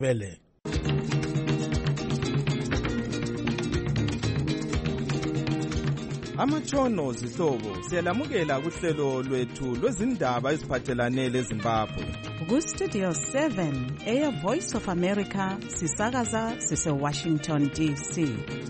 Vele. Amatshono zihlobo siyalamukela kuhlelo lwethu lwezindaba eziphathelane leZimbabwe. Ku-Studio 7 Air Voice of America sisakaza sise-Washington DC.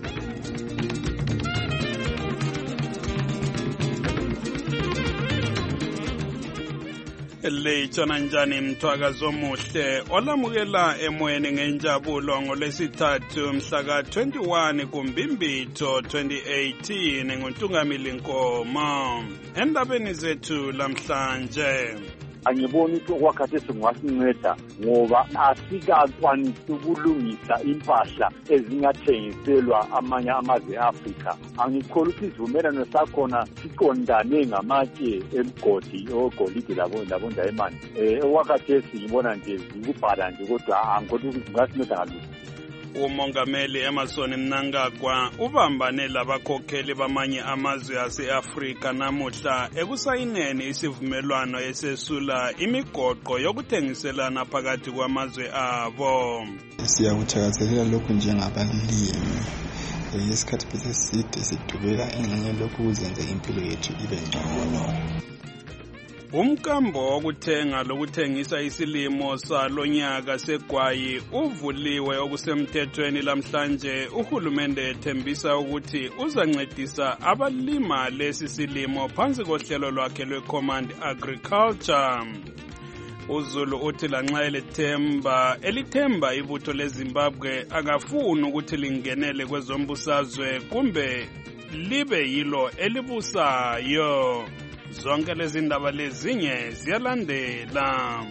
Lejona njani mthwakazi omuhle olamukela emoyeni ngenjabulo ngolwesithathu mhla ka-21 kuMbimbitho 2018 nguNtungamili Nkomo. Endabeni zethu lamhlanje angiboni ukuthi okwakhathesi kungasinceda ngoba asikakwanisi ukulungisa impahla ezingathengiselwa amanye amazwe e-Afrika. Angikholwa ukuthi isivumelwano sakhona siqondane ngamatshe emgodi ogolide labondayimani. Okwakhathesi ngibona nje zikubhala nje kodwa angikholwa ukuthi kungasinceda ngalutho. uMongameli Emmerson Mnangagwa ubambane labakhokheli bamanye amazwe ase-Afrika namuhla ekusayineni isivumelwano esesula imigoqo yokuthengiselana phakathi kwamazwe abo. Siyakuthakazelela lokhu njengabalimi. Isikhathi beside sidubeka ingxenye lokhu kuzenza impilo yethu ibe ngcono. Umkambo wokuthenga lokuthengisa isilimo salonyaka segwayi uvuliwe okusemthethweni lamhlanje. Uhulumende ethembisa ukuthi uzancedisa abalima lesi silimo phansi kohlelo lwakhe lwe-Command Agriculture. uZulu uthi lanxa elithemba ibutho leZimbabwe akafuni ukuthi lingenele kwezombusazwe kumbe libe yilo elibusayo. Zonke lezi ndaba lezinye ziyalandela.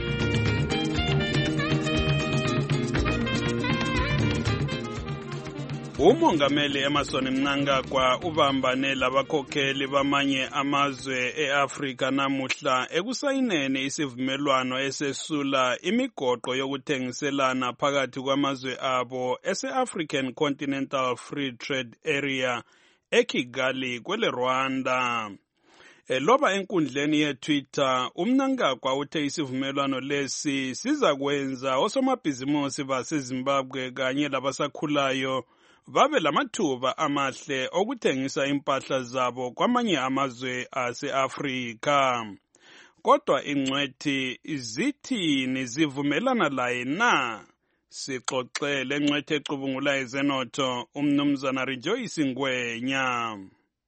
uMongameli Emmerson Mnangagwa ubambane labakhokheli bamanye amazwe e-Afrika namuhla ekusayineni isivumelwano esesula imigoqo yokuthengiselana phakathi kwamazwe abo ese-African Continental Free Trade Area eKigali kwele Rwanda. Loba enkundleni yeTwitter uMnangagwa uthe isivumelwano lesi sizakwenza osomabhizimusi baseZimbabwe kanye labasakhulayo babe lamathuba amahle okuthengisa impahla zabo kwamanye amazwe ase-Afrika. Kodwa ingcwethi zithini zivumelana laye na? Sixoxele ingcwethi ecubungula ezenotho uMnumzana Rejoice Ngwenya.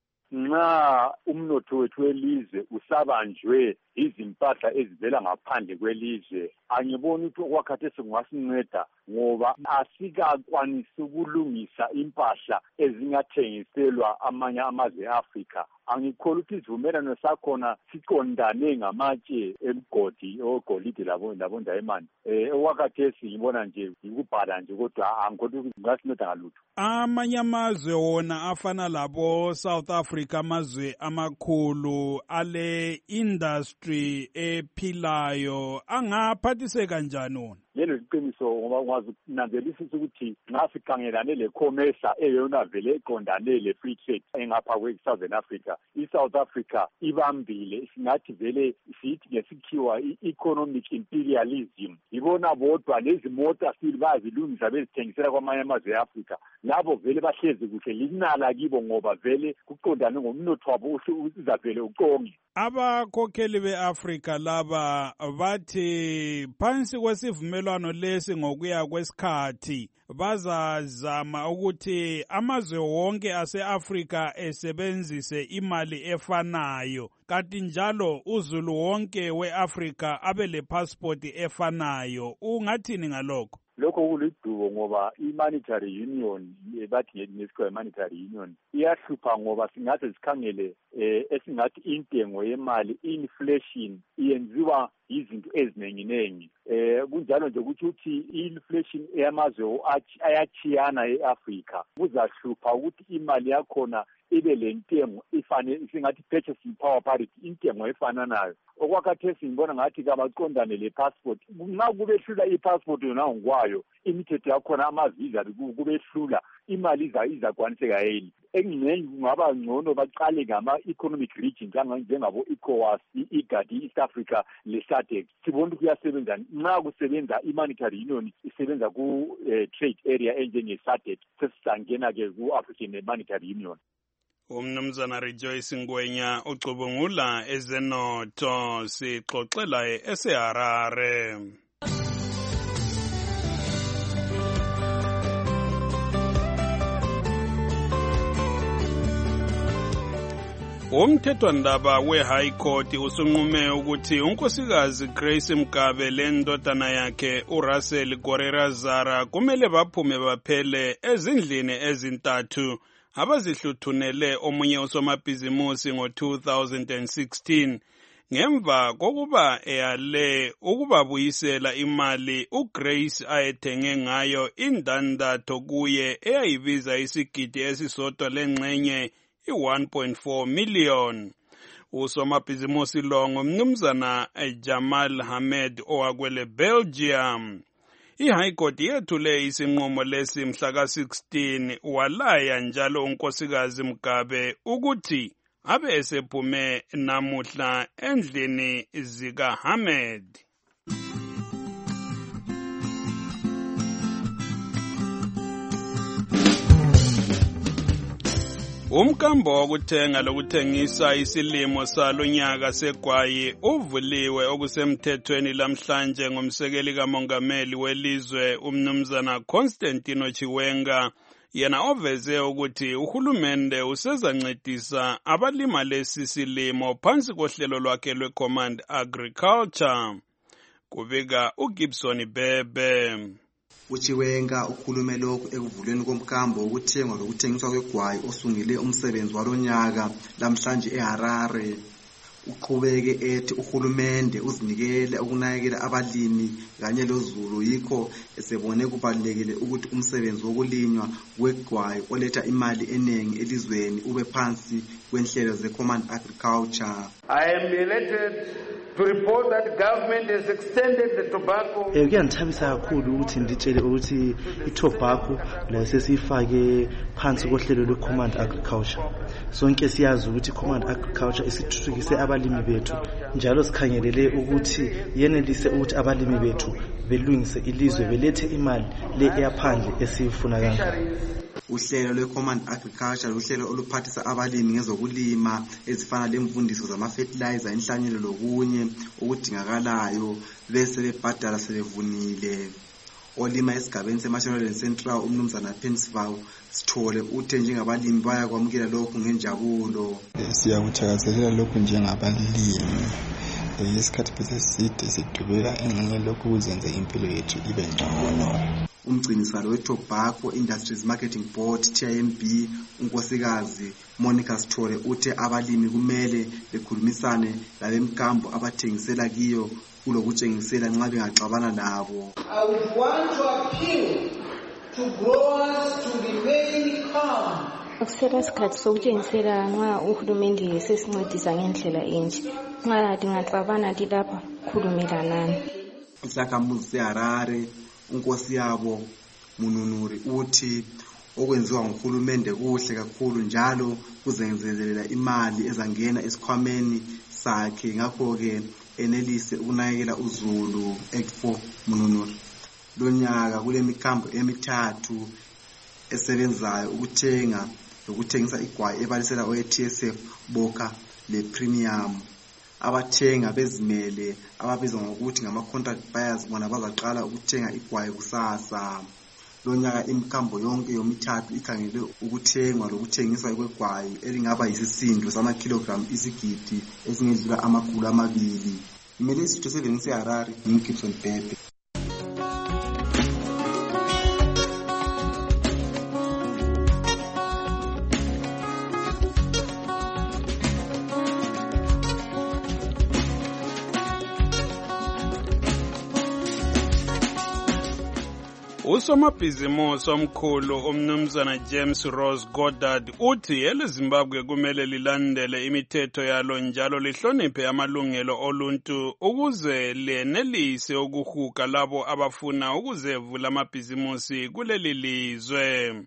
Nxa umnotho wethu welizwe usabanjwe izimpahla ezivela ngaphandle kwelizwe, angiboni ukuthi okwakhathesi kungasinceda ngoba asikakwanisi ukulungisa impahla ezingathengiselwa amanye amazwe e-Afrika. Angikholwa ukuthi isivumelwano sakhona siqondane ngamatshe emgodi ogolide labondayimani. Okwakhathesi ngibona nje yikubhala nje kodwa angikholwa ukuthi kungasinceda ngalutho. Amanye amazwe wona afana labo South Africa, amazwe amakhulu ale industry ephilayo angaphathiseka kanjani wona? Lelo liqiniso ngoba kwazi nanzelisisa ukuthi nxa sikhangelane le-commerce eyona vele eqondane le-free trade engapha kwe-Southern Africa, i-South Africa ibambile, singathi vele sithi ngesikhiwa i-economic imperialism. Ibona bodwa lezi mota sili bazilungisa bezithengisela kwamanye amazwe e-Afrika, labo vele bahlezi kuhle linala kibo ngoba vele kuqondane ngomnotho wabo uzavele uqonge. Abakhokheli be-Afrika laba bathi phansi kwesivumelwano lesi ngokuya kwesikhathi bazazama ukuthi amazwe wonke ase-Afrika esebenzise imali efanayo, kanti njalo uZulu wonke we-Afrika abe le-passport efanayo. Ungathini ngalokho? Lokho kulidubo ngoba i-monetary union bathi ngesikhathi i-monetary union iyahlupha ngoba singathi sikhangele esingathi intengo yemali, inflation iyenziwa izinto ezinenginengi. Kunjalo nje ukuthi i-inflation eyamazwe ayachiyana e-Afrika. Kuzahlupha ukuthi imali yakhona ibe lentengo ifane singathi purchasing power parity, intengo efananayo. Okwakhathesi ngibona ngathi kabaqondane le-passport. Nxa kubehlula i-passport yona ngokwayo, imithetho yakhona amavisa kubehlula, imali izakwaniseka yini. engingaba ngcono baqale ngama-economic regions njengabo ECOWAS, i-IGAD, i-East Africa le-SADC. Sibona ukuthi kuyasebenza. Nxa kusebenza i-monetary union isebenza ku-trade area enjenge-SADC, sesizangena-ke ku-African Monetary Union. Umnumzana Rejoice Ngwenya ucubungula ezenotho, sixoxela eseHarare. Umthethwandaba we-High Court usunqume ukuthi unkosikazi Grace Mgabe lendodana yakhe uRussell Gorerazara kumele baphume baphele ezindlini ezintathu abazihluthunele omunye usomabhizimusi ngo-2016 ngemva kokuba eyale ukubabuyisela imali uGrace ayethenge ngayo indandatho kuye eyayibiza isigidi esisodwa lengxenye i-1.4 million. Usomabhizimusi lo ngumnumzana Jamal Hamed owakwele Belgium. I-High Court yethule isinqumo lesi mhla ka-16 walaya njalo unkosikazi Mgabe ukuthi abe esephume namuhla endlini zika-Hamed. Umkambo wokuthenga lokuthengisa isilimo salonyaka segwayi uvuliwe okusemthethweni lamhlanje ngumsekeli kamongameli welizwe umnumzana Constantino Chiwenga, yena oveze ukuthi uhulumende usezancedisa abalima lesi silimo phansi kohlelo lwakhe lwe-Command Agriculture. Kubika uGibson Bebe. Uchiwenga ukhulume lokhu ekuvulweni komkambo wokuthengwa lokuthengiswa kwegwayi osungile umsebenzi walonyaka lamhlanje eHarare. Uqhubeke ethi uhulumende uzinikele ukunakekela abalimi kanye lozulu, yikho esebone kubalulekile ukuthi umsebenzi wokulinywa kwegwayi oletha imali eningi elizweni ube phansi kwenhlelo ze-Command Agriculture. I am elated to report that government has extended the tobacco. Kuyangithabisa kakhulu ukuthi nditshele ukuthi i-tobacco la sesifake phansi kohlelo lwe-Command Agriculture. Sonke siyazi ukuthi i-Command Agriculture isithuthukise abalimi bethu, njalo sikhangelele ukuthi yenelise ukuthi abalimi bethu belungise ilizwe, belethe imali le eyaphandle esifuna kangaka. Uhlelo lwe-Command Agriculture luhlelo oluphathisa abalimi ngezokulima ezifana lemfundiso zama-fertilizer, inhlanyelo lokunye okudingakalayo bese bebhadala sebevunile. Olima esigabeni seMashonaland Central umnumzana Pensival Sithole uthe njengabalimi bayakwamukela lokhu ngenjabulo. Siyakuthakazelela lokhu njengabalimi. Isikhathi beseside sidubeka engxenye lokhu kuzenza impilo yethu ibe ngcono. Umgcinisalo we-Tobacco Industries Marketing Board TIMB unkosikazi Monica Sithole uthe abalimi kumele bekhulumisane labemkambo abathengisela kiyo kulokutshengisela nxa bengaxabana labo. I would want to appeal to growers to remain calm. Akusela isikhathi sokutshengisela nxa uhulumende sesincedisa ngendlela enje. Nxa dingaxabana dilapha khulumelanani. Isakhamuzi seHarare unkosi yabo Mununuri uthi okwenziwa nguhulumende kuhle kakhulu njalo kuzenzelela imali ezangena esikhwameni sakhe, ngakho ke enelise ukunakekela uzulu. Expo Mununuri lonyaka kule mikambo emithathu esebenzayo ukuthenga lokuthengisa igwayi ebalisela owe-TSF Boka le Premium. Abathenga bezimele ababizwa ngokuthi ngama-contract buyers bona bazaqala ukuthenga igwayi kusasa. Lonyaka imikambo yonke yomithathu ikhangele ukuthengwa lokuthengiswa kwegwayi elingaba yisisindo sama-kilogram isigidi esingedlula 200. Imele isitho sevenise Harare, Gibson Bebe. Usomabhizimusi omkhulu umnumzana James Rose Goddard uthi eleZimbabwe kumele lilandele imithetho yalo njalo lihloniphe amalungelo oluntu ukuze lenelise ukuhuga labo abafuna ukuzevula amabhizimusi kuleli lizwe.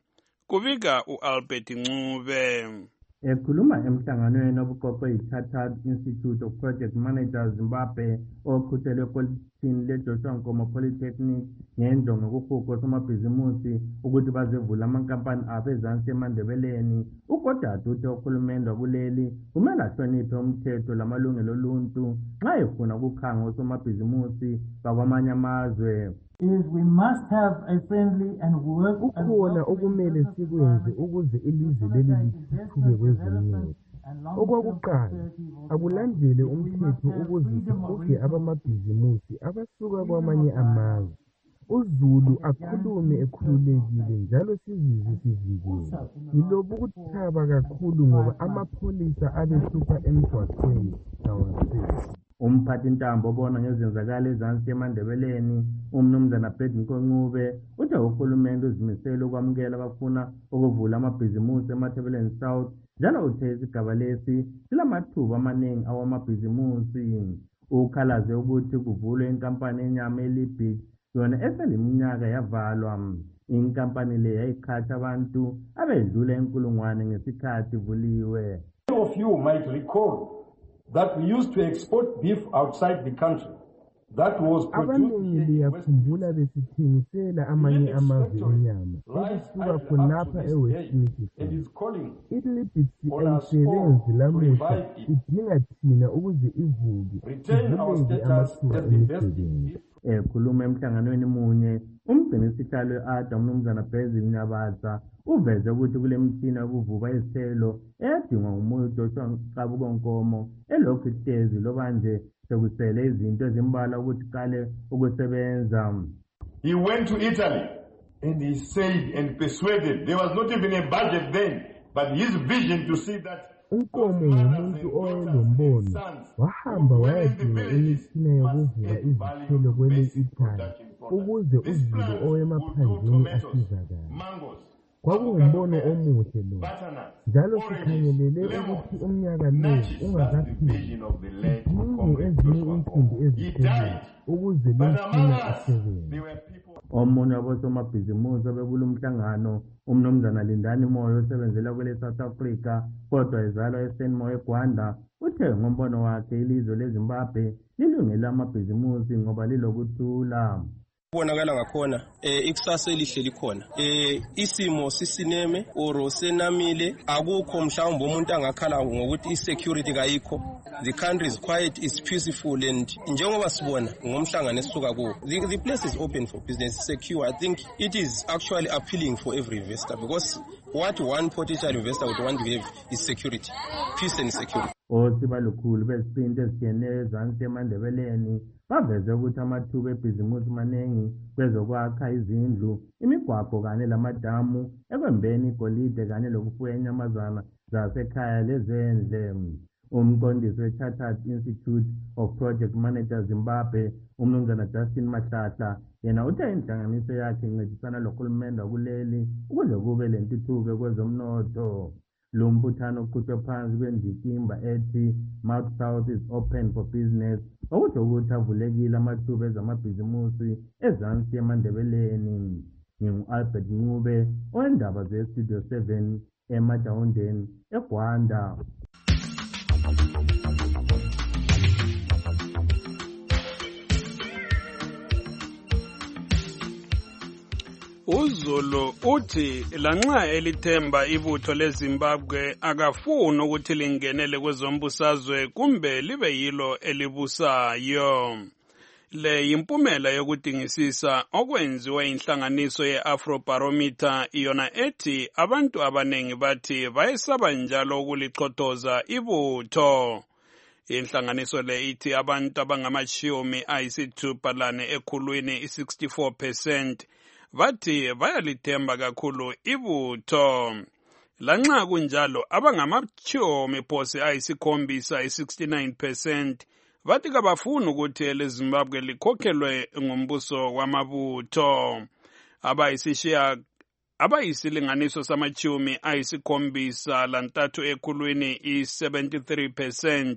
kubika u-Albert Ncube. Ekhuluma emhlanganweni obuqoqwe yi-Chartered Institute of Project Managers Zimbabwe oqhutshelwe ekolitshini le-Joshua Nkomo Polytechnic ngenjongo yokuhuqa osomabhizimusi ukuthi bazevula amankampani abo ezansi eMandebeleni. uGodad uthe uhulumende wakuleli kumele ahloniphe umthetho lamalungelo oluntu nxa efuna ukukhanga osomabhizimusi bakwamanye amazwe. We must have a friendly and work. Kukhona okumele sikwenze ukuze ilizwe leli lithuthuke kwezomnotho. Okwakuqala, akulandele umthetho ukuze sihuge abamabhizimusi abasuka kwamanye amazwe. uZulu akhulume ekhululekile njalo sizizwe sivikele. Ngiloba ukuthaba kakhulu ngoba amapholisa abehlupha emgwaqweni awasizi. Umphathi ntambo obona ngezenzakalo ezansi eMandebeleni umnumzana Bedinko Ncube uthe uhulumende uzimisele ukwamukela abafuna ukuvula amabhizimusi eMathebeleni South njalo uthe isigaba lesi silamathuba amaningi awamabhizimusi. Ukhalaze ukuthi kuvulwe inkampani enyama eLibig yona eseliminyaka yavalwa. Inkampani le yayiqhatsha abantu abedlula 1,000 ngesikhathi ivuliwe. Many of you might recall that we used to export beef outside the country. That was produced liyakhumbula besithengisela amanye amazwe enyama okusuka khonapha eWestern Cape. iLibig ayisebenzi lamuhla idinga thina ukuze ivulwe ivuleke amathuba emisebenzi. Ekhuluma emhlanganweni munye umgcinisihlalo we-ADA umnumzana Basil Nyabatsa uveze ukuthi kule mtshina yokuvuba izithelo eyadingwa ngumoya uJoshua Nkomo elokhu ihlezi loba nje sekusele izinto ezimbalwa ukuthi qale ukusebenza. He went to Italy and he said and persuaded, there was not even a budget then, but his vision to see that uNkomo ngumuntu owayelombono wahamba wayadinga imitshina yokuvuba izithelo kwele Italy ukuze uZulu owemaphandleni asizakale. Kwakungumbono omuhle lo njalo sikhangelele ukuthi umnyaka lo ungakapheli sidinge ezinye insimbi eziphezulu ukuze le mtshina isebenze. Omunye wabosomabhizimusi obekula umhlangano umnumzana Lindani Moyo osebenzela kwele South Africa kodwa ezalwa eSenmoya eGwanda uthe ngombono wakhe ilizwe leZimbabwe lilungele amabhizimusi ngoba lilokuthula. Kubonakala ngakhona ikusasa elihle likhona isimo sisineme oro senamile akukho mhlawumbe umuntu angakhala ngokuthi isecurity kayikho. The country is quiet, is peaceful, and njengoba sibona ngomhlangano esisuka kuwo the place is open for business, secure. I think it is actually appealing for every investor because what one potential investor would want to have is security, peace and security. Osibalukhulu beziphinda ezitshiyeneyo ezansi eMandebeleni baveze ukuthi amathuba ebhizimusi maningi kwezokwakha izindlu, imigwaqo kanye lamadamu, ekwembeni igolide kanye lokufuya inyamazana zasekhaya lezendle. Umqondisi we-Chartered Institute of Project Managers Zimbabwe umnumzana Justin Mahlahla yena uthe inhlanganiso yakhe incedisana lohulumende wakuleli ukuze kube lentuthuko kwezomnotho. Lo mbuthano uqhutshwe phansi kwendikimba ethi Mouth South is open for business okusho ukuthi avulekile amathuba ezamabhizimusi ezansi eMandebeleni. Ngingu-Albert Ncube owendaba ze-Studio 7 eMajawundeni eGwanda. uZulu uthi lanxa elithemba ibutho leZimbabwe akafuni ukuthi lingenele kwezombusazwe kumbe libe yilo elibusayo. Le yimpumela yokudingisisa okwenziwe inhlanganiso ye-Afrobarometer iyona ethi abantu abanengi bathi bayesaba njalo ukulichothoza ibutho. Inhlanganiso le ithi abantu abangama-60 ekhulwini 64% bathi bayalithemba kakhulu ibutho. Lanxa kunjalo abangama-69% bathi kabafuni ukuthi eleZimbabwe likhokhelwe ngumbuso wamabutho. Abayisilinganiso sama-73 ekhulwini 73%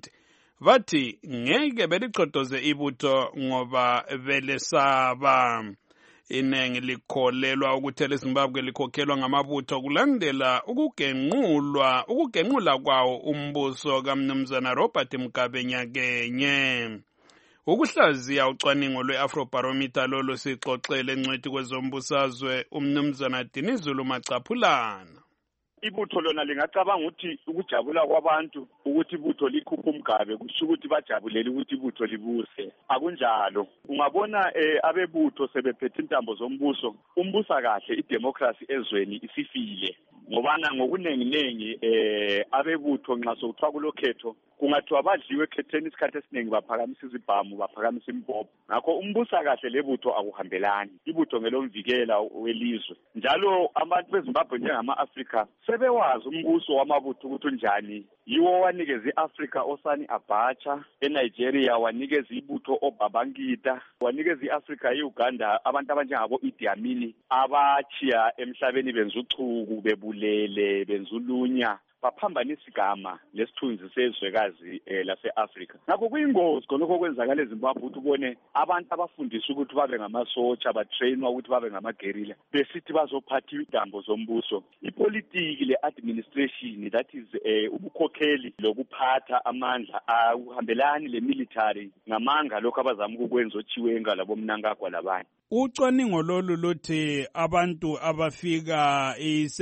bathi ngeke belichothoze ibutho ngoba belesaba. Inengi likholelwa ukuthi eleZimbabwe likhokhelwa ngamabutho kulandela ukugenqula kwawo umbuso kaMnumzana Robert Mugabe nyakenye. Ukuhlaziya ucwaningo lwe-Afrobarometer lolo sixoxele encwethi kwezombusazwe uMnumzana Dinizulu Macaphulana. Ibutho lona lingacabanga ukuthi ukujabula kwabantu ukuthi ibutho likhupha umgabe kusho ukuthi bajabulela ukuthi ibutho libuse. Akunjalo. Ungabona abebutho sebephethe intambo zombuso, umbusa kahle idemocracy ezweni isifile. Ngobana ngokunenginengi abebutho nxa sokuthiwa kulokhetho kungathiwa badliwe ekhetheni isikhathi esiningi baphakamisa izibhamu baphakamisa impopho. Ngakho umbusa kahle lebutho akuhambelani. Ibutho ngelomvikela welizwe. Njalo abantu beZimbabwe njengama-Afrika sebewazi umbuso wamabutho ukuthi unjani. Yiwo wanikeza iAfrica Osani Abacha, eNigeria wanikeza ibutho oBabangida, wanikeza iAfrica eUganda abantu abanjengabo Idi Amin abachiya emhlabeni benza uchuku bebulele benza ulunya baphambanisa igama lesithunzi sezwekazi lase-Africa. Ngakho kuyingozi khonokho kwenzakala eZimbabwe ukuthi ubone abantu abafundiswa ukuthi babe ngamasotsha batrainwa ukuthi babe ngamagerilla besithi bazophatha intambo zombuso. Ipolitiki le-administration, that is ubukhokheli lokuphatha amandla akuhambelani le-military ngamanga lokho abazama ukukwenza ochiwenga labomnangagwa labanye. Ucwaningo lolu luthi abantu abafika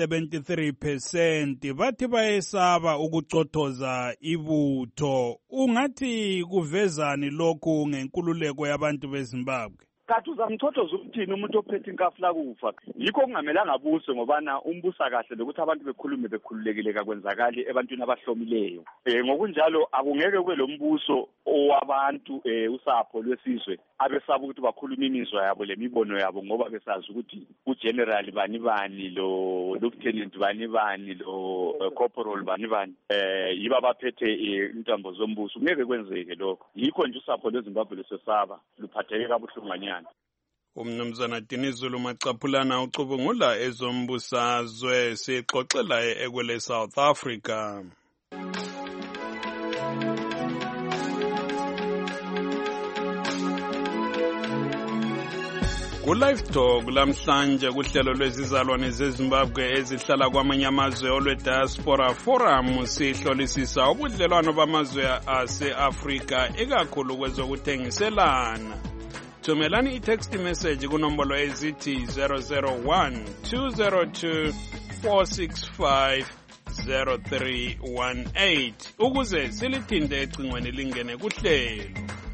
i-73% bathi bayesaba ukucothoza ibutho. Ungathi kuvezani lokhu ngenkululeko yabantu beZimbabwe? Kathi uzamchothoza ukuthini umuntu ophethe inkafula kufa? Yikho kungamelanga abuse ngobana umbusa kahle lokuthi abantu bekhulume bekhululekile kakwenzakali ebantwini abahlomileyo. Ngokunjalo akungeke kube lo mbuso owabantu usapho lwesizwe abesaba ukuthi bakhuluma imizwa yabo lemibono yabo ngoba besazi ukuthi ugeneral bani lo lieutenant bani lo corporal bani yiba baphethe intambo zombuso. Ngeke kwenzeke lokho. Yikho nje usapho lweZimbabwe lesesaba luphatheke kabuhlunganyana. Umnumzana Dinizulu Macaphulana ucubungula ezombusazwe sixoxela ekwele South Africa. Ku-Live Talk lamhlanje kuhlelo lwezizalwane zeZimbabwe ezihlala kwamanye amazwe olwe-Diaspora Forum sihlolisisa ubudlelwano bamazwe ase-Afrika ikakhulu kwezokuthengiselana. Thumelani i-text message kunombolo ezithi 001-202-465-0318 ukuze silithinte ecingweni lingene kuhlelo.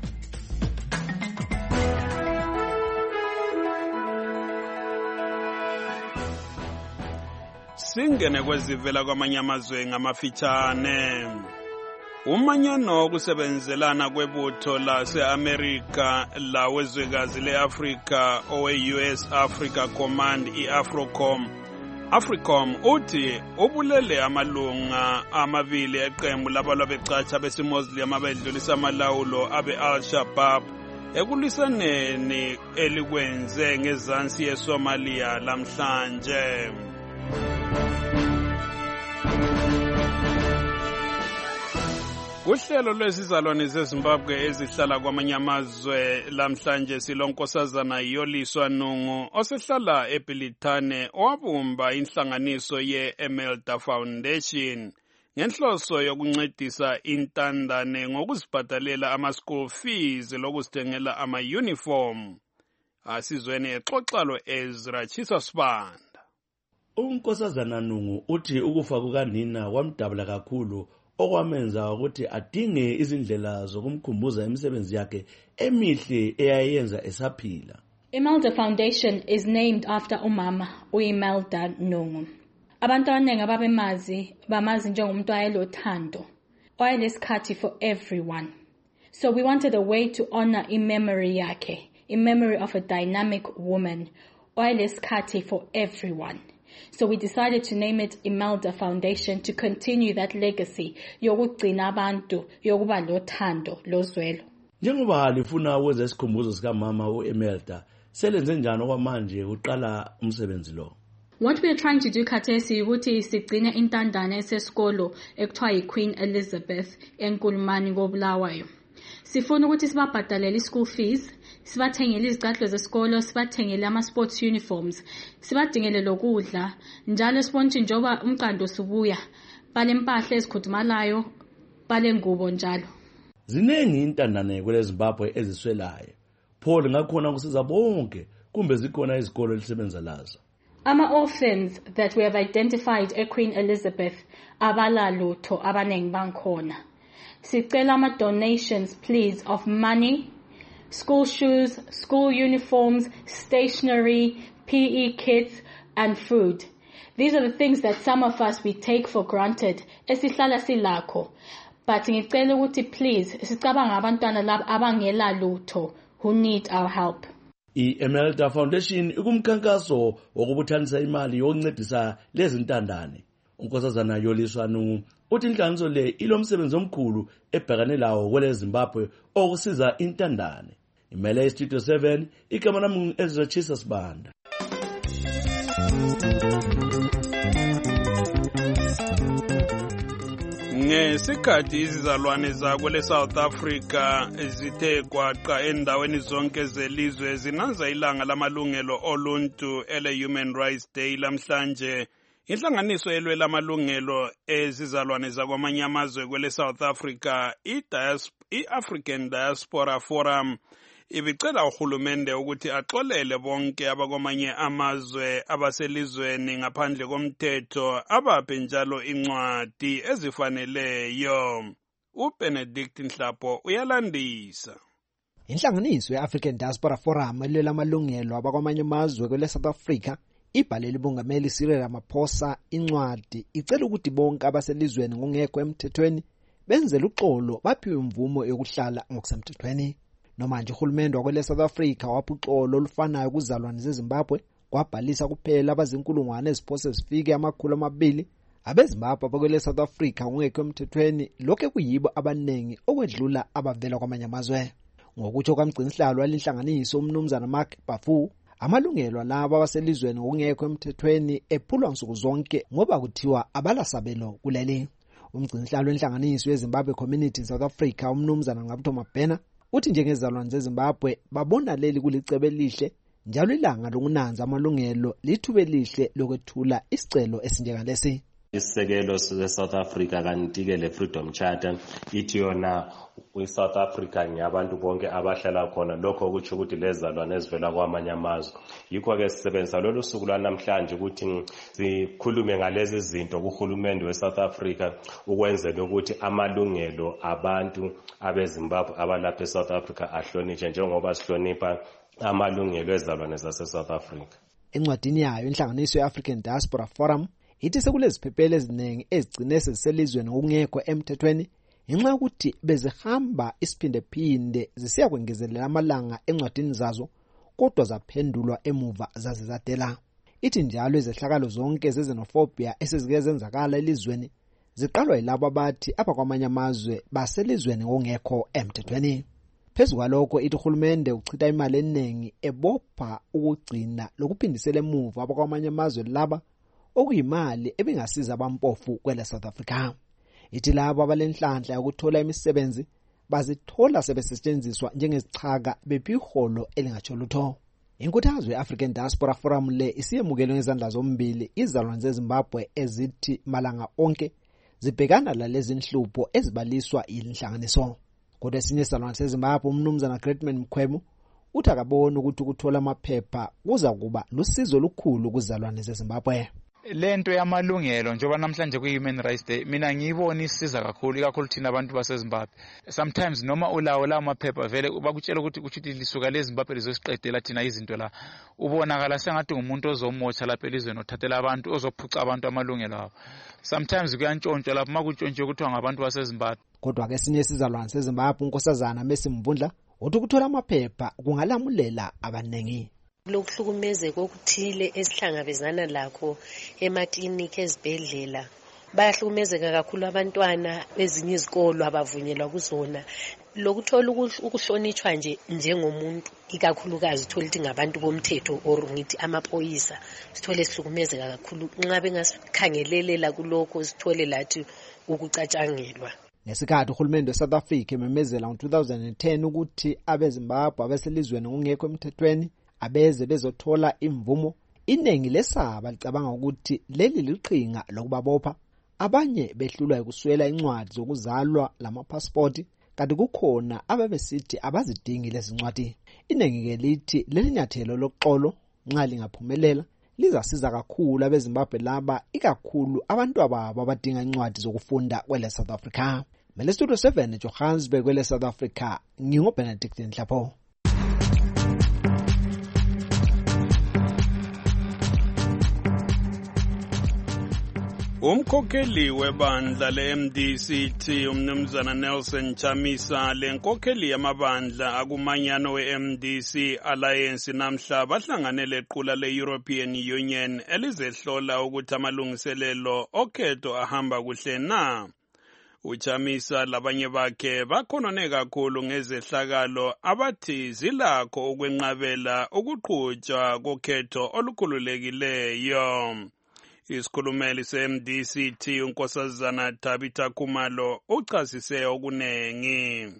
Singene kwezivela kwamanye amazwe ngamafitshane. Umanyano wokusebenzelana kwebutho lase-Amerika lawezwekazi le-Afrika owe-US Africa Command i-AFRICOM uthi ubulele amalunga amabili eqembu labalwa becatsha besimozilem abedlulisa amalawulo abe-Al-Shabaab ekulwisaneni elikwenze ngezansi yeSomalia lamhlanje. Uhlelo lwezizalwane zeZimbabwe ezihlala kwamanye amazwe lamhlanje silonkosazana Yoliswa Nungu osehlala eBilitane owabumba inhlanganiso ye-Emelda Foundation ngenhloso yokuncedisa intandane ngokuzibhadalela ama-school fees lokuzithengela ama-uniform. Asizweni exoxa lo-Ezra Chisosibanda. Unkosazana Nungu uthi ukufa kukanina kwamdabula kakhulu okwamenza ukuthi adinge izindlela zokumkhumbuza imisebenzi yakhe emihle eyayenza esaphila. Imelda Foundation is named after umama uImelda Nungu. Abantu abaningi bamazi njengomuntu owayelothando, owayenesikhathi for everyone. So we wanted a way to honor memory yakhe, memory of a dynamic woman, owayenesikhathi for everyone. So we decided to name it Imelda Foundation to continue that legacy yokugcina abantu yokuba lothando lozwelo. Njengoba lifuna ukwenza isikhumbuzo sika mama uEmelda, selenze njani okwamanje uqala umsebenzi lo? What we are trying to do khathesi ukuthi sigcine intandane esesikolo ekuthiwa yiQueen Elizabeth eNkulumani koBulawayo. Sifuna ukuthi sibabhadalele i-school fees, sibathengele izicathulo zesikolo, sibathengele ama-sports uniforms, sibadingele lokudla, njalo sibona ukuthi njengoba umqando subuya, bale mpahla ezikhudumalayo, bale ngubo njalo. Ziningi intandane kwele Zimbabwe eziswelayo. Paul ngakhona kusiza bonke kumbe zikhona izikolo elisebenza lazo. Ama-orphans that we have identified eQueen Elizabeth abalalutho abanengi bankhona. Sicela ama-donations please of money, school shoes, school uniforms, stationery, PE kits and food. These are the things that some of us we take for granted esihlala silakho. But ngicela ukuthi please sicabanga abantwana laba abangela lutho who need our help. I-Emelda Foundation ikumkhankaso wokubuthanisa imali yokuncedisa lezi ntandane. Unkosazana Yoliswanu uthi inhlanganiso le ilomsebenzi omkhulu ebhekane lawo kwele Zimbabwe okusiza intandane. Imele Studio 7 igama lami Ezra Jesus Banda. Ngesikhathi izizalwane zakwele South Africa zithe kwaqa endaweni zonke zelizwe zinanza ilanga lamalungelo oluntu ele-Human Rights Day lamhlanje, inhlanganiso elwela amalungelo ezizalwane zakwamanye amazwe kwele South Africa, i-African Diaspora Forum, ibicela uhulumende ukuthi axolele bonke abakwamanye amazwe abaselizweni ngaphandle komthetho abaphe njalo incwadi ezifaneleyo. uBenedict Nhlapo uyalandisa. Inhlanganiso ye-African Diaspora Forum elwela amalungelo abakwamanye amazwe kwele South Africa ibhalele umongameli Cyril Ramaphosa incwadi icela ukuthi bonke abaselizweni ngongekho emthethweni benzele uxolo baphiwe imvumo yokuhlala ngokusemthethweni. Nomanje uhulumende wakwele South Africa waphuxolo olufanayo kuzalwane zeZimbabwe kwabhalisa kuphela abazinkulungwane eziphose zifike 200 abeZimbabwe abakwele South Africa ngongekho emthethweni, lokho kuyibo abanengi okwedlula abavela kwamanye amazwe. Ngokuthi kwamgcinisihlalo walinhlanganiso umnumzana Mark Bafu, amalungelo alabo abaselizweni ngongekho emthethweni ephulwa nsuku zonke ngoba kuthiwa abalasabelo kuleli. Umgcinisihlalo wenhlanganiso yeZimbabwe Community in South Africa umnumzana Ngabutho Mabhena uthi njengezalwane zeZimbabwe babona leli kulicebe elihle njalo ilanga lokunanza amalungelo lithuba elihle lokwethula isicelo esinjengalesi. Isisekelo se-South Africa kanti-ke le Freedom Charter ithi yona kwi-South Africa nyabantu bonke abahlala khona, lokho okutsho ukuthi lezalwane ezivela kwamanye amazwe. Yikho-ke sisebenzisa lolu suku lwanamhlanje ukuthi sikhulume ngalezi zinto kuhulumende we-South Africa ukwenzela ukuthi amalungelo abantu abeZimbabwe abalapha e-South Africa ahlonitshwe njengoba sihlonipha amalungelo ezalwane zase-South Africa. Encwadini yayo inhlanganiso ye-African Diaspora Forum ithi sekuleziphephelo eziningi ezigcine seziselizweni ngokungekho emthethweni ngenxa yokuthi bezihamba isiphinde zisiya kwengezelela amalanga encwadini zazo kodwa zaphendulwa emuva zaze zadela. Ithi njalo izehlakalo zonke zezenophobia esezike zenzakala elizweni ziqalwa yilabo abathi abakwamanye amazwe baselizweni ngokungekho emthethweni. Phezu kwalokho ithi uhulumende uchitha imali eningi ebopha ukugcina lokuphindisela emuva abakwamanye amazwe laba okuyimali ebingasiza abampofu kwele South Africa. Ithi labo abalenhlanhla yokuthola imisebenzi bazithola sebesetshenziswa njengezichaka bephiholo elingatsho lutho. Inkuthazo ye-African Diaspora Forum le isiyemukele ngezandla zombili izalwane zeZimbabwe ezithi malanga onke zibhekana lalezi inhlupho ezibaliswa yinhlanganiso. Kodwa esinye isizalwane seZimbabwe umnumzana Greatman Mkhwebo uthi akabona ukuthi ukuthola amaphepha kuza kuba lusizo olukhulu kuzalwane zeZimbabwe. Lento yamalungelo njengoba namhlanje kwi-Human Rights Day mina ngiyibona isiza kakhulu ikakhulu thina abantu baseZimbabwe. Sometimes noma ulawo la maphepha vele bakutshela ukuthi lisuka leZimbabwe lizosiqedela thina izinto la, ubonakala sengathi umuntu ozomotsha lapha elizweni othathela abantu ozophuca abantu amalungelo abo. Sometimes kuyantshontshwa lapha makuntshontshe kuthiwa ngabantu baseZimbabwe. Kodwa ke esinye isizalwane seZimbabwe unkosazana Messi Mvundla uthi ukuthola amaphepha kungalamulela abanengi. Lokuhlukumezeka okuthile esihlangabezana lakho emaklinikhi ezibhedlela, bayahlukumezeka kakhulu abantwana bezinye izikolo abavunyelwa kuzona. Lokuthola ukuhlonitshwa nje njengomuntu ikakhulukazi uthola ukuthi ngabantu bomthetho or ngithi amaphoyisa, sithole sihlukumezeka kakhulu nxa bengasikhangelela kulokho sithole lathi ukucatshangelwa. ngesikhathi uhulumende weSouth Africa ememezela ngo-2010 ukuthi abeZimbabwe abaselizweni ngokungekho emthethweni abeze bezothola imvumo, iningi lesaba licabanga ukuthi leli liqhinga lokubabopha. Abanye behlulwa ukuswela incwadi zokuzalwa lamapasipoti, kanti kukhona ababesithi abazidingi lezi ncwadi. Iningi-ke lithi leli nyathelo loxolo nxa lingaphumelela lizasiza kakhulu abeZimbabwe laba, ikakhulu abantu ababo abadinga incwadi zokufunda kwele South Africa. Mele Studio 7 Johannesburg kwele South Africa, nginguBenedict Nhlapho. Umkhokheli webandla le-MDCT umnumzana Nelson Chamisa lenkokheli yamabandla akumanyano we-MDC Alliance namhla bahlanganele equla le-European Union elizehlola ukuthi amalungiselelo okhetho ahamba kuhle na. Uchamisa labanye bakhe bakhonone kakhulu ngezehlakalo abathi zilakho ukwenqabela ukuqhutshwa kokhetho olukhululekileyo. Isikhulumeli se-MDCT unkosazana Tabitha Khumalo uchasise okunengi.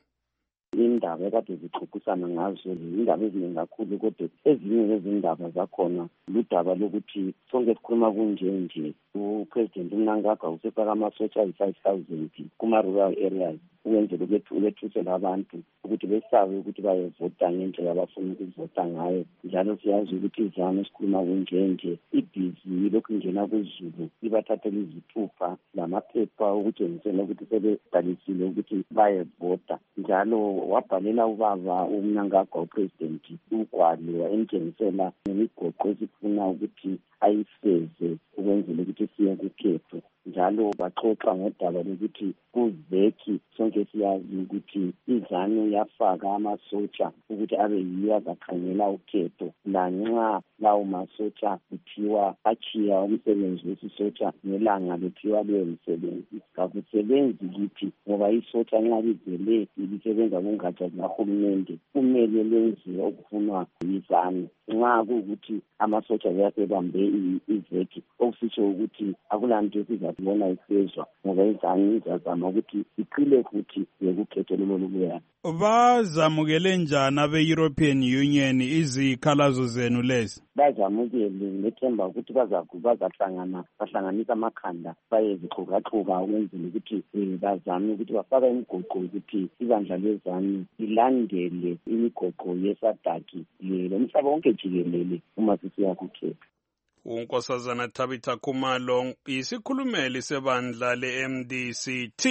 Indaba ekade zixoxisana ngazo indaba eziningi kakhulu, kodwa ezinye zezindaba zakhona ludaba lokuthi sonke sikhuluma kunje uPresident uMnangagwa usefaka amasotsha ayi-5,000 kuma-rural areas ukwenzela ukwethusela abantu ukuthi besabe ukuthi bayevota ngendlela abafuna ukuvota ngayo. Njalo siyazi ukuthi izanu sikhuluma kunje ibhizi lokhu ingena kuzulu ibathathela izithupha lamaphepha ukutshengisela ukuthi sebebhalisile ukuthi bayevota. Njalo wabhalela ubaba uMnangagwa uPresident ugwalo emtshengisela ngemigoqo esifuna ukuthi ayifeze ukwenzela ukuthi siye kukhetho. Njalo baxoxa ngodaba lokuthi kuveki sonke siyazi ukuthi izanu yafaka amasotsha ukuthi abe yiyo azakhangela ukhetho. Lanxa lawo masotsha kuthiwa achiya umsebenzi wesisotsha ngelanga lethiwa leyo msebenzi, kakusebenzi kithi ngoba isotsha nxa livele lisebenza kungatsha zikahulumende kumele lenziwe okufunwa yizanu. Nxa kuwukuthi amasotsha ziyasebambe iveki okusitsho ukuthi akulanto esizabona ifezwa ngoba izanu izazama ukuthi iqile futhi yekukhetho lolubuyayo. Bazamukele njani abe-European Union izikhalazo zenu lezi? Bazamukele ngethemba ukuthi bahlanganisa amakhanda bayezixukaxuka ukwenzela ukuthi bazame ukuthi bafaka imigoqo ukuthi ibandla lezanu ilandele imigoqo yesadaki lomhlaba wonke jikelele uma sisiya kukhetho. Unkosazana Tabitha Khumalo isikhulumeli sebandla le-MDCT.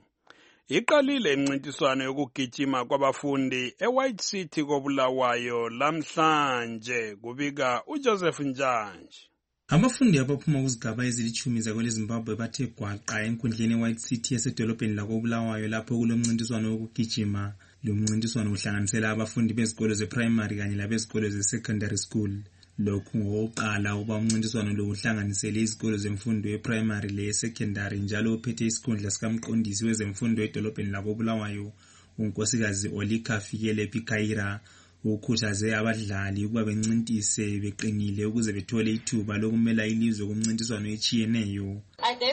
Iqalile imncintiswano yokugijima kwabafundi eWhite City koBulawayo lamhlanje, kubika uJoseph Njanji. Abafundi abaphuma kuzigaba ezilithumi zakwele Zimbabwe bathe gwaqa enkundleni eWhite City yasedolobheni lakoBulawayo lapho kulomncintiswano wokugijima. Lo mncintiswano uhlanganisela abafundi bezikolo zeprimary kanye labezikolo zesecondary school. Lokhu ngokuqala uba umncintiswano lo uhlanganisele izikolo zemfundo yeprimary leyesecondary njalo uphethe isikhundla sikamqondisi wezemfundo edolobheni lakoBulawayo unkosikazi Olika Fikele Pikaira. Ukhuthaze abadlali ukuba bencintise beqinile ukuze bethole ithuba lokumela ilizwe kumncintiswano etshiyeneyo.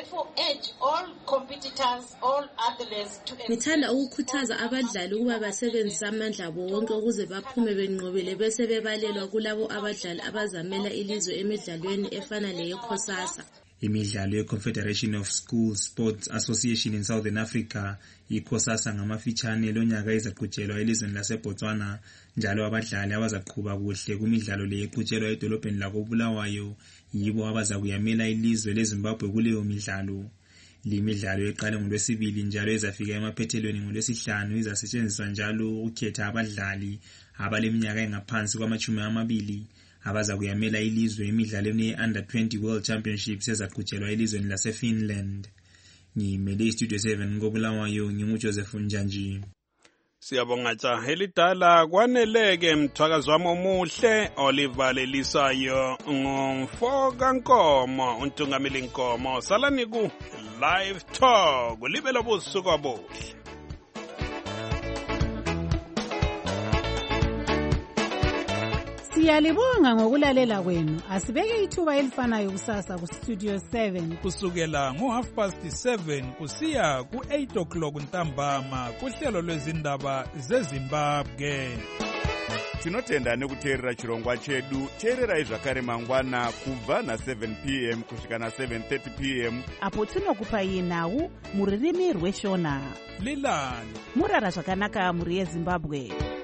Ngithanda ukukhuthaza abadlali ukuba basebenzise amandla abo wonke ukuze baphume benqobile bese bebalelwa kulabo abadlali abazamela ilizwe emidlalweni efana leyekhosasa. Imidlalo ye-Confederation of School Sports Association in Southern Africa, ikhosasa ngamafitshane lonyaka izaqhutshelwa elizweni laseBotswana, njalo abadlali abazaqhuba kuhle kumidlalo le eqhutshelwa edolobheni lakoBulawayo yibo abazakuyamela ilizwe leZimbabwe kuleyo midlalo. Limidlalo eqale ngoLwesibili njalo ezafika emaphethelweni ngoLwesihlanu izasetshenziswa njalo ukukhetha abadlali abaleminyaka engaphansi kwama-20 abaza kuyamela ilizwe emidlalweni ye-Under 20 World Championships ezaqhutshelwa elizweni laseFinland. Ngimele iStudio 7 koBulawayo nginguJoseph Njanji. Siyabonga jaha elidala kwaneleke mthwakazi wami omuhle Oliver Lelisayo ngomfoka Nkomo untungameli Nkomo. Salani ku Live Talk libelo busuku obuhle. Siyalibonga ngokulalela kwenu. Asibeke ithuba elifanayo kusasa ku Studio 7 kusukela ngo7:30 kusiya ku8 ntambama kuhlelo lwezindaba zeZimbabwe. Tinotenda nekuteerera chirongwa chedu. Teererai zvakare mangwana kubva na7 p.m. kusvika na7:30 p.m. apo tinokupai nhau muririmi rweshona. Lilani murara zvakanaka muri yeZimbabwe.